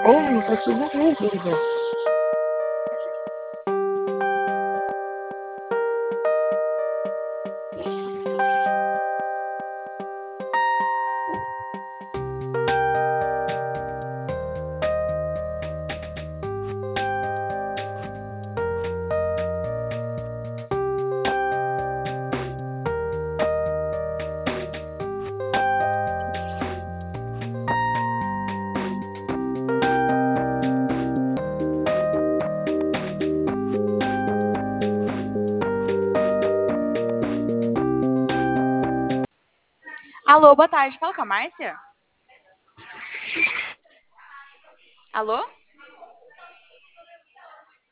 Oh, tá tudo bem, querida. Alô, boa tarde. Fala com a Márcia? Alô?